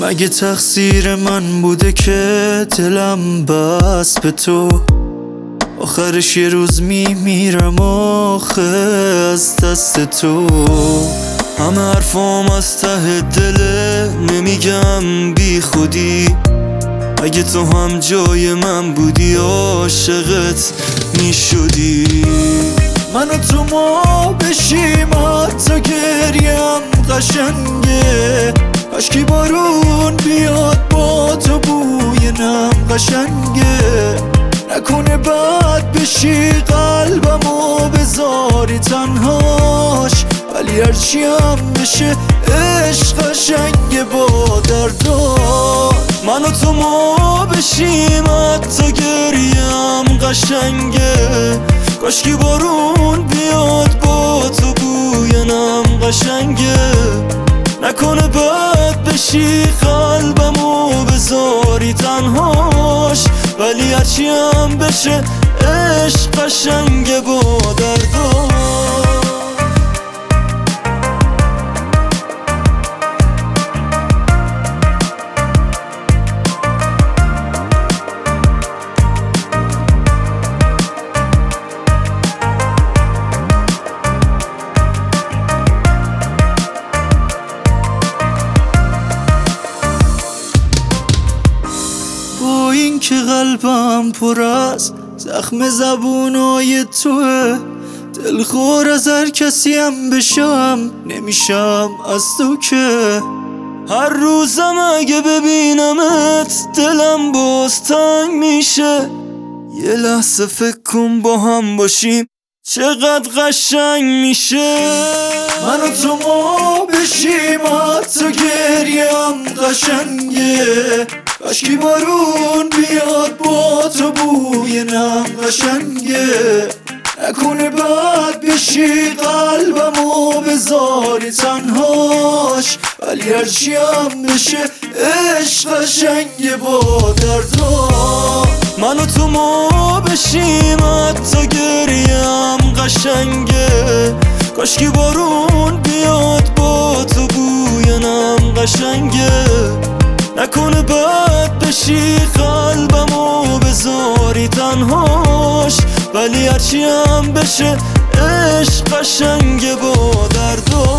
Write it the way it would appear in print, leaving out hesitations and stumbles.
مگه تقصیر من بوده که دلم بس به تو؟ آخرش یه روز میمیرم آخه از دست تو. همه حرفام از ته دله، نمیگم بی خودی. اگه تو هم جای من بودی عاشقت میشدی. من و تو ما بشیم حتی گریم قشنگه. کاشکی بارون بیاد با تو بوی نم قشنگه. نکنه بد بشی قلبمو بذاری تنهاش، ولی هرچی هم بشه عشق قشنگه با درداش. من و تو ما بشیم حتی گریم قشنگه. کاشکی بارون بیاد با تو بوی نم قشنگه. نکنه بد بشی قلبمو بذاری تنهاش، ولی هرچی هم بشه عشق قشنگه با درداش. با این که قلبم پر از زخم زبونای توه، دلخور از هر کسی هم بشم نمیشم از تو که. هر روزم اگه ببینمت دلم باز تنگ میشه. یه لحظه فکر کن با هم باشیم چقدر قشنگ میشه. من و تو ما بشیم حتی گریم قشنگه. کاشکی بارون بیاد با تو بوی نم قشنگه. نکنه بد بشی قلبمو بذاری تنهاش، ولی هرچی هم بشه عشق قشنگه با درداش. من و تو ما بشیم حتی گریم قشنگه. کاشکی بارون بیاد با تو بوی نم قشنگه. نکنه بد بشی قلبمو بذاری تنهاش، ولی هرچی هم بشه عشق قشنگه با درداش.